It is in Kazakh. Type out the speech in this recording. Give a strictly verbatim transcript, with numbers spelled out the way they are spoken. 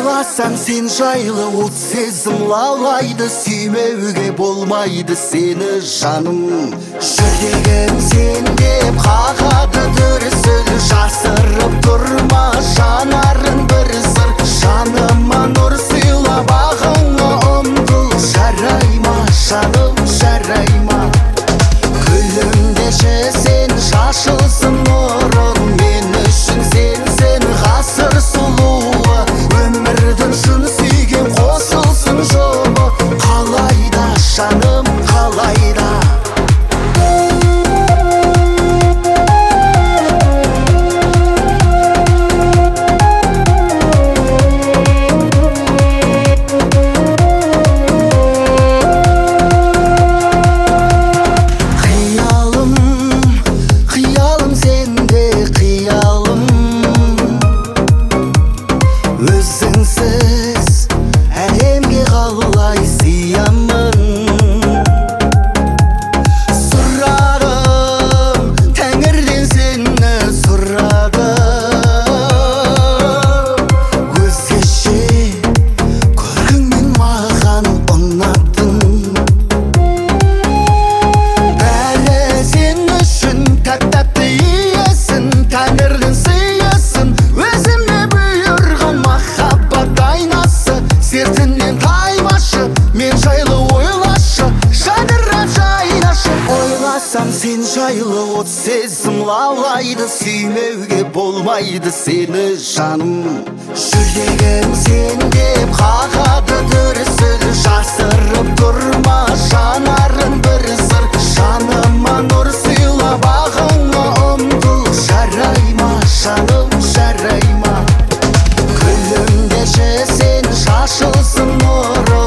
Ойласам сен жайлы от сезім лаулайды, сүймеуге болмайды сені жаным. Жүрегім сен деп қағады дүрсіл, жасырып тұрма жанарын бір сыр. Жаныма нұр сыйла, бағыңа ұмтыл, жарайма жаным, жарайма. Күлімдеші сен шашылсын нұрын, мен үшін сенсің ғасыр сұлуы. Өмірдің шын сүйген қосылсын жолы, қалайда жаным, қалайда. Өзіңсіз әлемге қалай сиямын. Сұрадым тәңірден сені, сұрадым. Өзгеше көркіңмен маған ұнаттың. Бәрі сен үшін тәп-тәтті иесін, тәңірдің сыйысын, өзіме бұйырған махаббат айнасы. Сертіңнен таймашы, мен жайлы ойлашы, жадырап жайнашы. Ойласам сен жайлы от сезім лаулайды, сүймеуге болмайды сені жаным. Жүрегім сен деп қағады дүрсіл, жасырып тұрма жанарын бір сыр. Жаныма нұр сыйла, бағыңа ұмтыл, жарайма жаным, жарайма. Күлімдеші сен шашылсын нұры,